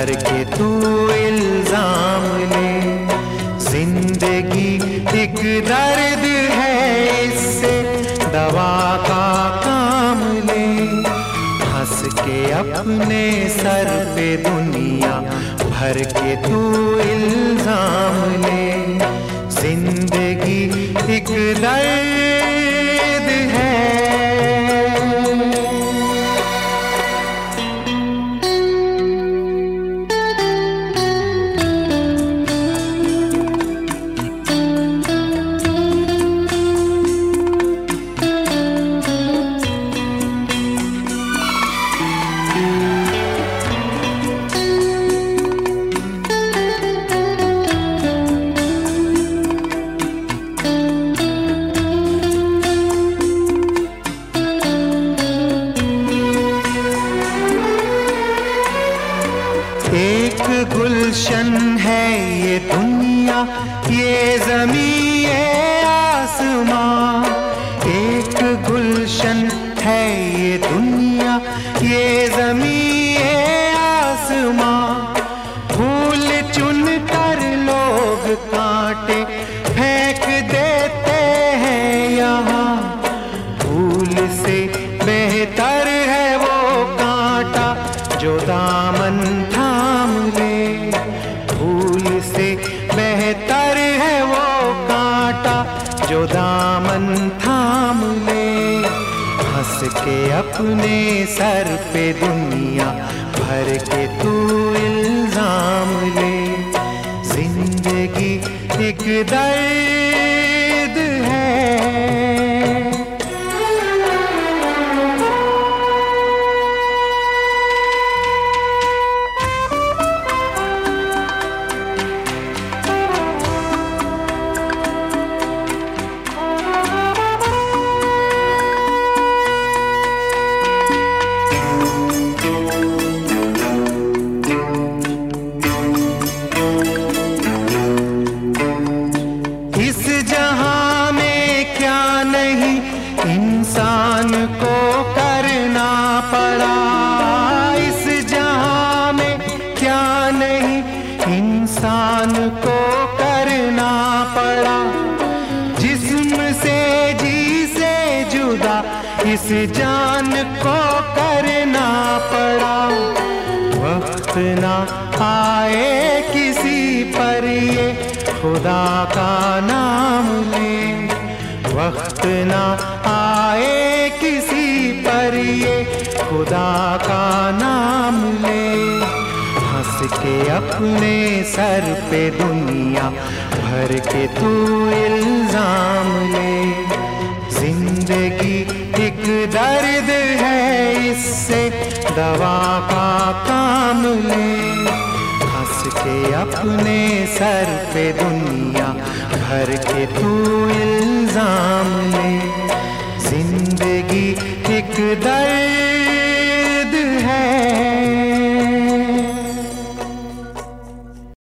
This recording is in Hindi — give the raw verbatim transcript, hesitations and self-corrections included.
भर के तू इल्जाम ले। जिंदगी एक दर्द है, इससे दवा का काम ले। हंस के अपने सर पे दुनिया भर के तू इल्जाम ले। जिंदगी एक दर्द है। एक गुलशन है ये दुनिया, ये ज़मीं ये आसमां। एक गुलशन है ये दुनिया, ये ज़मीं ये आसमां। फूल चुन कर लोग कांटे फेंक देते हैं यहाँ। फूल से बेहतर है वो कांटा जो दामन थाम ले। फूल से बेहतर है वो कांटा जो दामन थाम ले। हंस के अपने सर पे दुनिया भर के तू इल्जाम ले। जिंदगी एक दर्द है। इंसान को करना पड़ा, इस जहां में क्या नहीं इंसान को करना पड़ा। जिस्म से जी से जुदा इस जान को करना पड़ा। वक्त ना आए किसी पर ये खुदा का नाम ले। वक्त ना आए किसी पर ये खुदा का नाम ले। हंस के अपने सर पे दुनिया भर के तू इल्जाम ले। जिंदगी एक दर्द है, इससे दवा का काम ले। हंस के अपने सर पे दुनिया भर के तू इल्जाम ले। जिंदगी एक दर्द